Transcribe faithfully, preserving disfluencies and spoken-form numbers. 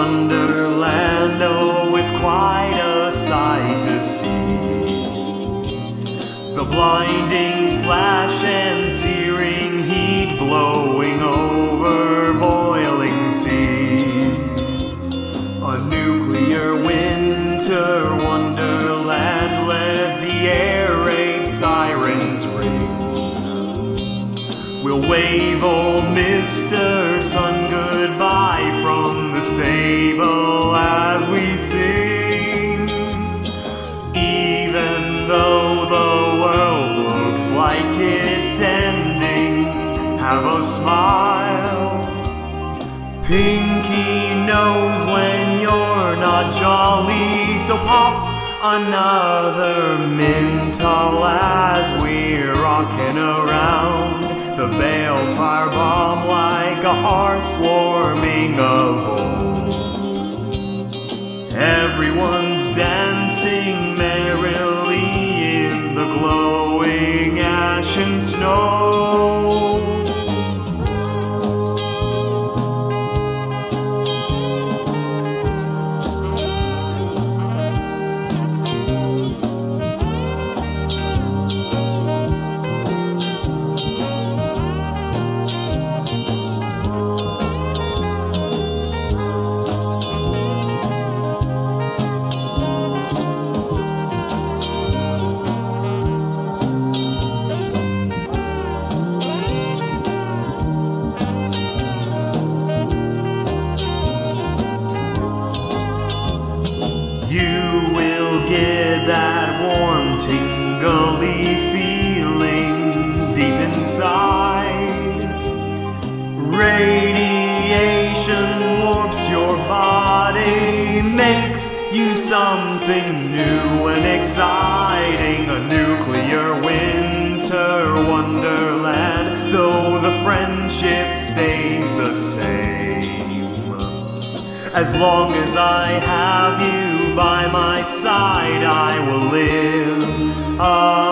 wonderland, oh, it's quite a sight to see. The blinding flash and searing heat blowing over boiling seas. A nuclear winter wonderland, let the air raid sirens ring. We'll wave old Mister Sun goodbye from the stable as we sing. Even though the world looks like it's ending, have a smile. Pinky knows when you're not jolly, so pop another Menthol as we're rocking around the balefire bomb like a horse swarming of old. Everyone's dancing merrily in the glowing ash and snow. You will get that warm, tingly feeling deep inside. Radiation warps your body, makes you something new and exciting. A nuclear winter wonderland, though the friendship stays the same. As long as I have you by my side, I will live